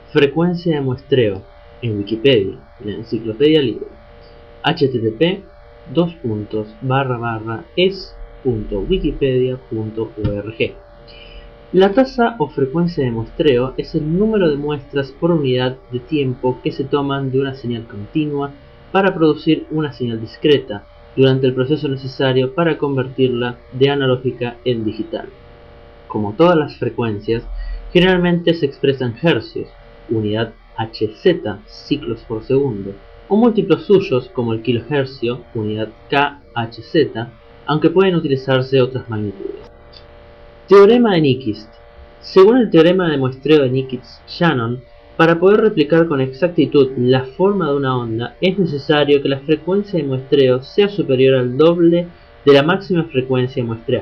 Frecuencia de muestreo en Wikipedia, la enciclopedia libre. http://es.wikipedia.org. La tasa o frecuencia de muestreo es el número de muestras por unidad de tiempo que se toman de una señal continua para producir una señal discreta durante el proceso necesario para convertirla de analógica en digital. Como todas las frecuencias, generalmente se expresan hercios, unidad Hz, ciclos por segundo, o múltiplos suyos como el kilohercio, unidad kHz, aunque pueden utilizarse otras magnitudes. Teorema de Nyquist. Según el teorema de muestreo de Nyquist-Shannon, para poder replicar con exactitud la forma de una onda, es necesario que la frecuencia de muestreo sea superior al doble de la máxima frecuencia muestreada.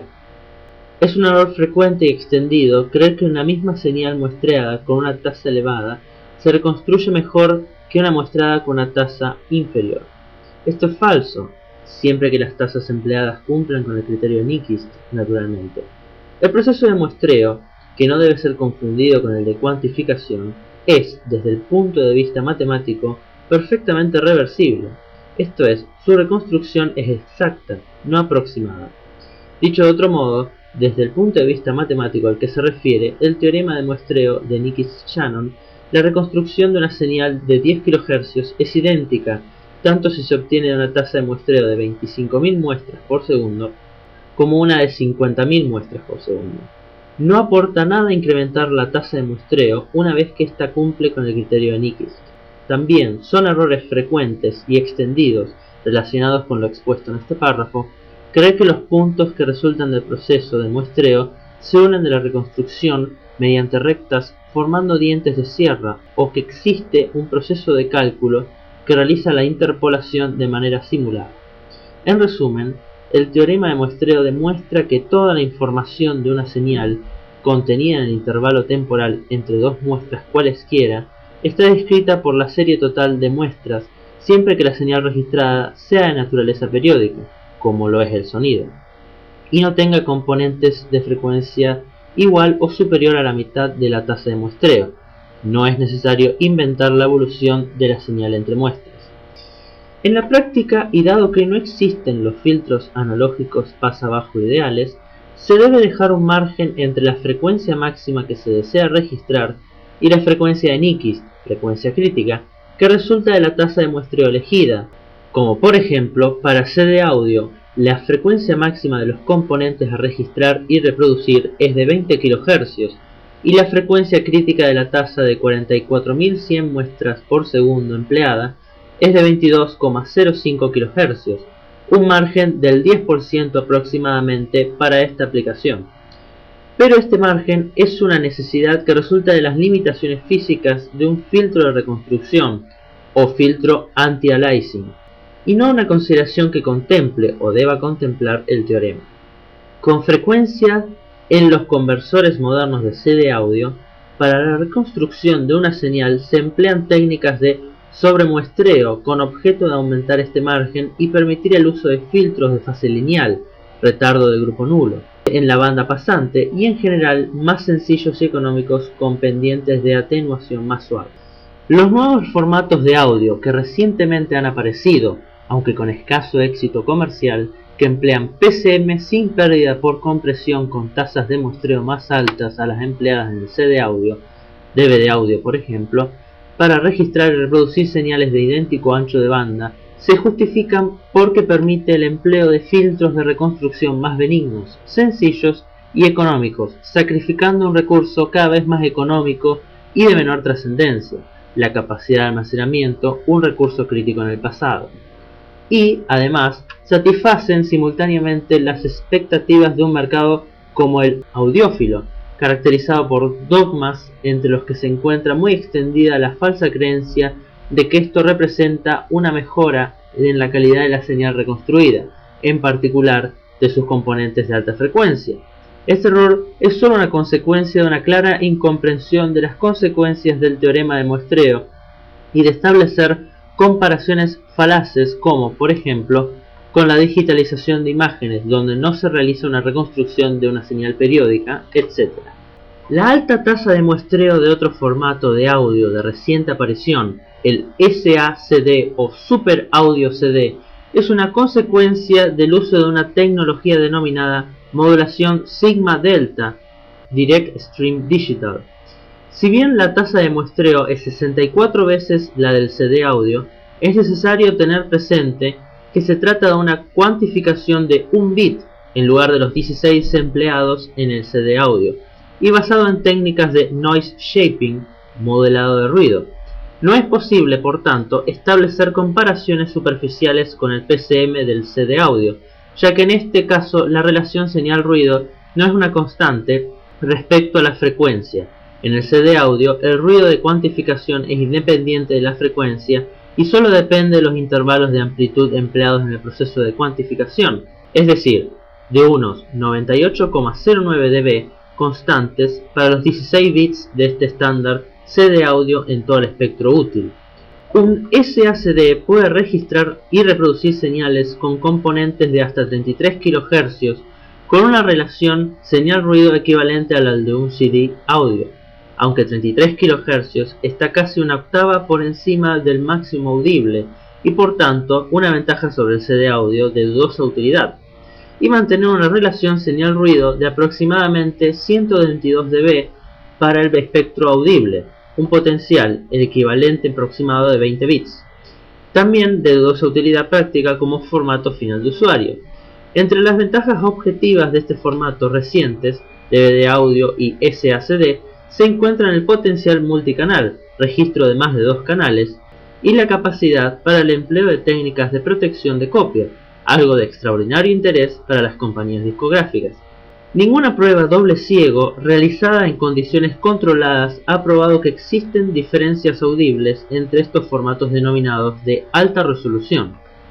Es un error frecuente y extendido creer que una misma señal muestreada con una tasa elevada se reconstruye mejor que una muestreada con una tasa inferior. Esto es falso, siempre que las tasas empleadas cumplan con el criterio de Nyquist, naturalmente. El proceso de muestreo, que no debe ser confundido con el de cuantificación, es, desde el punto de vista matemático, perfectamente reversible. Esto es, su reconstrucción es exacta, no aproximada. Dicho de otro modo, desde el punto de vista matemático al que se refiere el teorema de muestreo de Nyquist-Shannon, la reconstrucción de una señal de 10 kHz es idéntica, tanto si se obtiene una tasa de muestreo de 25.000 muestras por segundo, como una de 50.000 muestras por segundo. No aporta nada incrementar la tasa de muestreo una vez que ésta cumple con el criterio de Nyquist. También son errores frecuentes y extendidos relacionados con lo expuesto en este párrafo creer que los puntos que resultan del proceso de muestreo se unen de la reconstrucción mediante rectas formando dientes de sierra, o que existe un proceso de cálculo que realiza la interpolación de manera simulada. En resumen, el teorema de muestreo demuestra que toda la información de una señal contenida en el intervalo temporal entre dos muestras cualesquiera está descrita por la serie total de muestras siempre que la señal registrada sea de naturaleza periódica, como lo es el sonido, y no tenga componentes de frecuencia igual o superior a la mitad de la tasa de muestreo. No es necesario inventar la evolución de la señal entre muestras. En la práctica, y dado que no existen los filtros analógicos pasa-bajo ideales, se debe dejar un margen entre la frecuencia máxima que se desea registrar y la frecuencia de Nyquist, frecuencia crítica, que resulta de la tasa de muestreo elegida, como por ejemplo para CD audio, la frecuencia máxima de los componentes a registrar y reproducir es de 20 kHz y la frecuencia crítica de la tasa de 44.100 muestras por segundo empleada es de 22,05 kHz, un margen del 10% aproximadamente para esta aplicación. Pero este margen es una necesidad que resulta de las limitaciones físicas de un filtro de reconstrucción o filtro anti-aliasing, y no una consideración que contemple o deba contemplar el teorema. Con frecuencia, en los conversores modernos de CD audio, para la reconstrucción de una señal se emplean técnicas de sobremuestreo con objeto de aumentar este margen y permitir el uso de filtros de fase lineal, retardo de grupo nulo, en la banda pasante y en general más sencillos y económicos con pendientes de atenuación más suaves. Los nuevos formatos de audio que recientemente han aparecido, aunque con escaso éxito comercial, que emplean PCM sin pérdida por compresión con tasas de muestreo más altas a las empleadas en el CD audio, DVD audio por ejemplo, para registrar y reproducir señales de idéntico ancho de banda, se justifican porque permite el empleo de filtros de reconstrucción más benignos, sencillos y económicos, sacrificando un recurso cada vez más económico y de menor trascendencia, la capacidad de almacenamiento, un recurso crítico en el pasado. Y, además, satisfacen simultáneamente las expectativas de un mercado como el audiófilo, caracterizado por dogmas entre los que se encuentra muy extendida la falsa creencia de que esto representa una mejora en la calidad de la señal reconstruida, en particular de sus componentes de alta frecuencia. Este error es solo una consecuencia de una clara incomprensión de las consecuencias del teorema de muestreo y de establecer comparaciones falaces como, por ejemplo, con la digitalización de imágenes, donde no se realiza una reconstrucción de una señal periódica, etc. La alta tasa de muestreo de otro formato de audio de reciente aparición, el SACD o Super Audio CD, es una consecuencia del uso de una tecnología denominada modulación Sigma Delta, Direct Stream Digital. Si bien la tasa de muestreo es 64 veces la del CD audio, es necesario tener presente que se trata de una cuantificación de un bit en lugar de los 16 empleados en el CD audio, y basado en técnicas de noise shaping, modelado de ruido. No es posible, por tanto, establecer comparaciones superficiales con el PCM del CD audio, ya que en este caso la relación señal-ruido no es una constante respecto a la frecuencia. En el CD audio, el ruido de cuantificación es independiente de la frecuencia y solo depende de los intervalos de amplitud empleados en el proceso de cuantificación, es decir, de unos 98,09 dB constantes para los 16 bits de este estándar CD audio en todo el espectro útil. Un SACD puede registrar y reproducir señales con componentes de hasta 33 kHz con una relación señal-ruido equivalente a la de un CD audio, aunque 33 kHz está casi una octava por encima del máximo audible y por tanto una ventaja sobre el CD audio de dudosa utilidad, y mantener una relación señal-ruido de aproximadamente 122 dB para el espectro audible, un potencial, el equivalente aproximado de 20 bits, también de dudosa utilidad práctica como formato final de usuario. Entre las ventajas objetivas de este formato recientes, DVD audio y SACD, se encuentran el potencial multicanal, registro de más de 2 canales, y la capacidad para el empleo de técnicas de protección de copia, algo de extraordinario interés para las compañías discográficas. Ninguna prueba doble ciego realizada en condiciones controladas ha probado que existen diferencias audibles entre estos formatos denominados de alta resolución.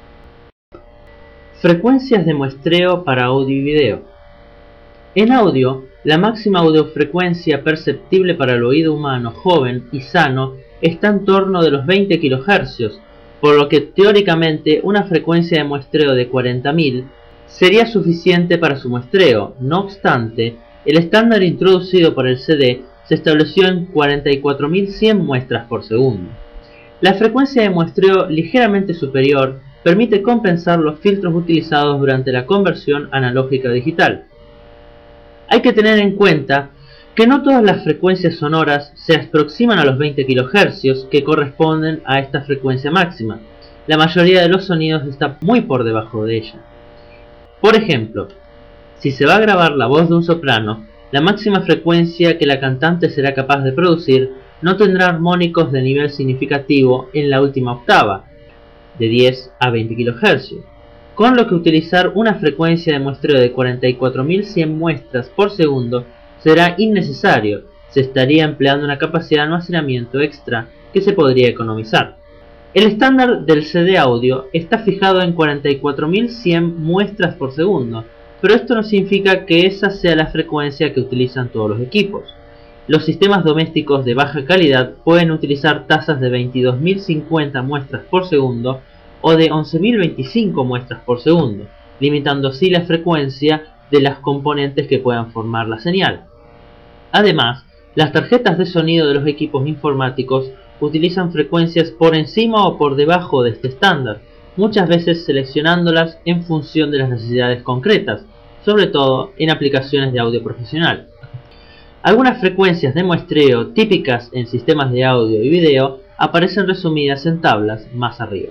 Frecuencias de muestreo para audio y video. En audio, la máxima audiofrecuencia perceptible para el oído humano joven y sano está en torno de los 20 kHz, por lo que teóricamente una frecuencia de muestreo de 40.000 sería suficiente para su muestreo. No obstante, el estándar introducido por el CD se estableció en 44.100 muestras por segundo. La frecuencia de muestreo ligeramente superior permite compensar los filtros utilizados durante la conversión analógica a digital. Hay que tener en cuenta que no todas las frecuencias sonoras se aproximan a los 20 kHz que corresponden a esta frecuencia máxima. La mayoría de los sonidos está muy por debajo de ella. Por ejemplo, si se va a grabar la voz de un soprano, la máxima frecuencia que la cantante será capaz de producir no tendrá armónicos de nivel significativo en la última octava, de 10 a 20 kHz, con lo que utilizar una frecuencia de muestreo de 44.100 muestras por segundo será innecesario. Se estaría empleando una capacidad de almacenamiento extra que se podría economizar. El estándar del CD audio está fijado en 44.100 muestras por segundo, pero esto no significa que esa sea la frecuencia que utilizan todos los equipos. Los sistemas domésticos de baja calidad pueden utilizar tasas de 22.050 muestras por segundo o de 11.025 muestras por segundo, limitando así la frecuencia de las componentes que puedan formar la señal. Además, las tarjetas de sonido de los equipos informáticos utilizan frecuencias por encima o por debajo de este estándar, muchas veces seleccionándolas en función de las necesidades concretas, sobre todo en aplicaciones de audio profesional. Algunas frecuencias de muestreo típicas en sistemas de audio y video aparecen resumidas en tablas más arriba.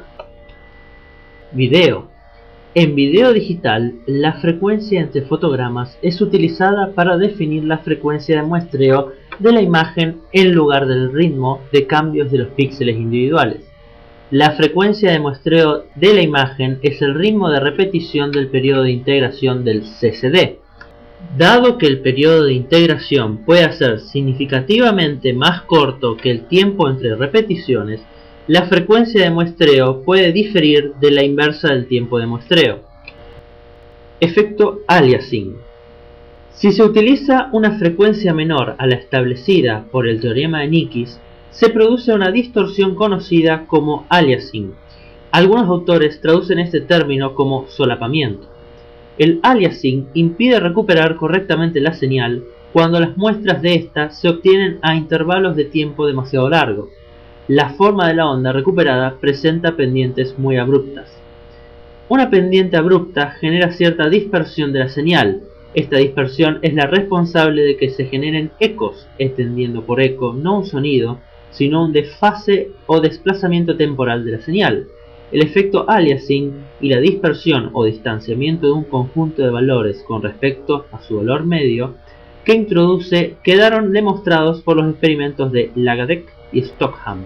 Video. En video digital, la frecuencia entre fotogramas es utilizada para definir la frecuencia de muestreo de la imagen en lugar del ritmo de cambios de los píxeles individuales. La frecuencia de muestreo de la imagen es el ritmo de repetición del periodo de integración del CCD. Dado que el periodo de integración puede ser significativamente más corto que el tiempo entre repeticiones, la frecuencia de muestreo puede diferir de la inversa del tiempo de muestreo. Efecto aliasing. Si se utiliza una frecuencia menor a la establecida por el teorema de Nikis, se produce una distorsión conocida como aliasing. Algunos autores traducen este término como solapamiento. El aliasing impide recuperar correctamente la señal cuando las muestras de esta se obtienen a intervalos de tiempo demasiado largos. La forma de la onda recuperada presenta pendientes muy abruptas. Una pendiente abrupta genera cierta dispersión de la señal. Esta dispersión es la responsable de que se generen ecos, entendiendo por eco no un sonido, sino un desfase o desplazamiento temporal de la señal. El efecto aliasing y la dispersión o distanciamiento de un conjunto de valores con respecto a su valor medio que introduce quedaron demostrados por los experimentos de Lagadec y Stockham.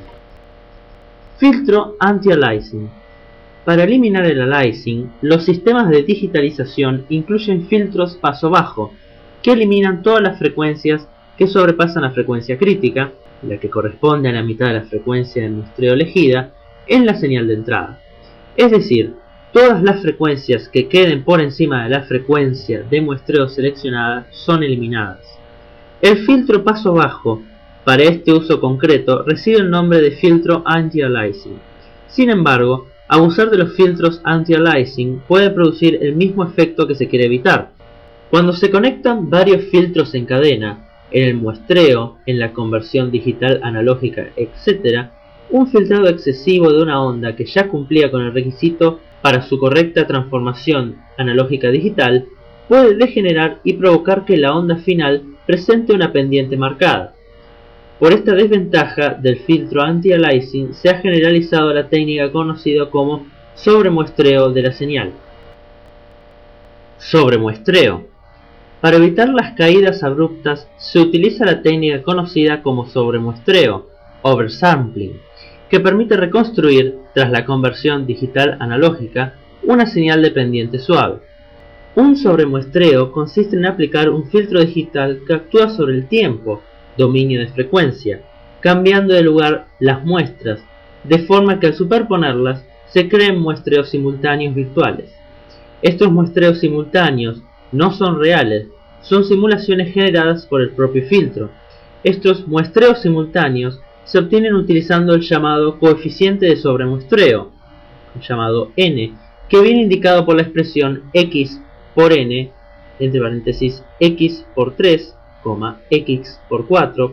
Filtro anti-aliasing. Para eliminar el aliasing, los sistemas de digitalización incluyen filtros paso bajo, que eliminan todas las frecuencias que sobrepasan la frecuencia crítica, la que corresponde a la mitad de la frecuencia de muestreo elegida, en la señal de entrada. Es decir, todas las frecuencias que queden por encima de la frecuencia de muestreo seleccionada son eliminadas. El filtro paso bajo, para este uso concreto, recibe el nombre de filtro anti-aliasing. Sin embargo, abusar de los filtros anti-aliasing puede producir el mismo efecto que se quiere evitar. Cuando se conectan varios filtros en cadena, en el muestreo, en la conversión digital analógica, etc., un filtrado excesivo de una onda que ya cumplía con el requisito para su correcta transformación analógica digital puede degenerar y provocar que la onda final presente una pendiente marcada. Por esta desventaja del filtro anti-aliasing se ha generalizado la técnica conocida como sobremuestreo de la señal. Sobremuestreo. Para evitar las caídas abruptas se utiliza la técnica conocida como sobremuestreo, oversampling, que permite reconstruir, tras la conversión digital analógica, una señal de pendiente suave. Un sobremuestreo consiste en aplicar un filtro digital que actúa sobre el tiempo, dominio de frecuencia, cambiando de lugar las muestras, de forma que al superponerlas se creen muestreos simultáneos virtuales. Estos muestreos simultáneos no son reales, son simulaciones generadas por el propio filtro. Estos muestreos simultáneos se obtienen utilizando el llamado coeficiente de sobremuestreo, llamado n, que viene indicado por la expresión x por n, entre paréntesis x por 3, x por 4,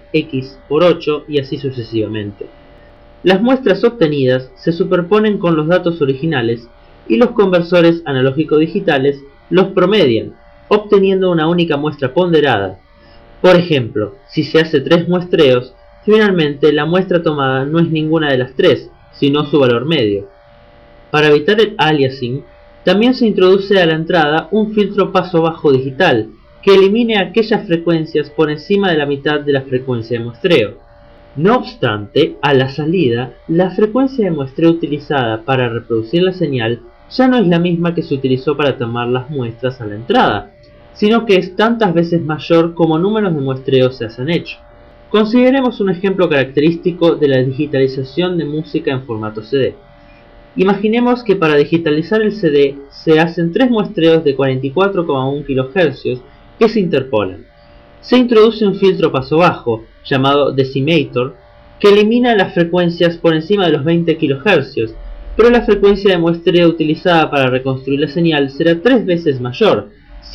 x por 8 y así sucesivamente. Las muestras obtenidas se superponen con los datos originales y los conversores analógico-digitales los promedian, obteniendo una única muestra ponderada. Por ejemplo, si se hace 3 muestreos, finalmente la muestra tomada no es ninguna de las 3, sino su valor medio. Para evitar el aliasing, también se introduce a la entrada un filtro paso bajo digital, que elimine aquellas frecuencias por encima de la mitad de la frecuencia de muestreo. No obstante, a la salida, la frecuencia de muestreo utilizada para reproducir la señal ya no es la misma que se utilizó para tomar las muestras a la entrada, sino que es tantas veces mayor como números de muestreos se han hecho. Consideremos un ejemplo característico de la digitalización de música en formato CD. Imaginemos que para digitalizar el CD se hacen 3 muestreos de 44,1 kHz que se interpolan. Se introduce un filtro paso bajo, llamado decimator, que elimina las frecuencias por encima de los 20 kHz, pero la frecuencia de muestreo utilizada para reconstruir la señal será 3 veces mayor,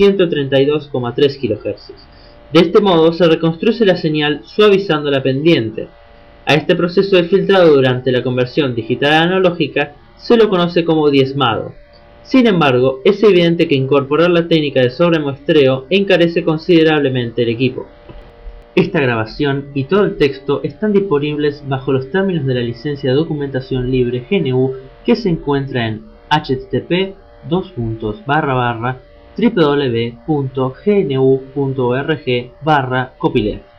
132,3 kHz. De este modo se reconstruye la señal suavizando la pendiente. A este proceso de filtrado durante la conversión digital analógica se lo conoce como diezmado. Sin embargo, es evidente que incorporar la técnica de sobremuestreo encarece considerablemente el equipo. Esta grabación y todo el texto están disponibles bajo los términos de la licencia de documentación libre GNU que se encuentra en http://www.gnu.org/copyleft.